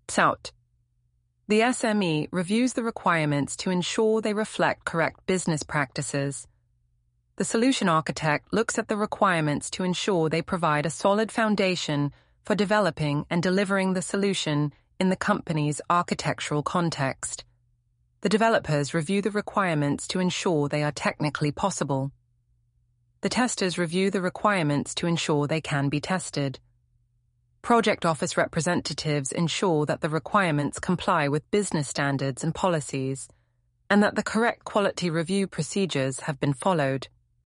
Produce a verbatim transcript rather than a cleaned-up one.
maps out. The S M E reviews the requirements to ensure they reflect correct business practices. The solution architect looks at the requirements to ensure they provide a solid foundation for developing and delivering the solution in the company's architectural context. The developers review the requirements to ensure they are technically possible. The testers review the requirements to ensure they can be tested. Project office representatives ensure that the requirements comply with business standards and policies, and that the correct quality review procedures have been followed.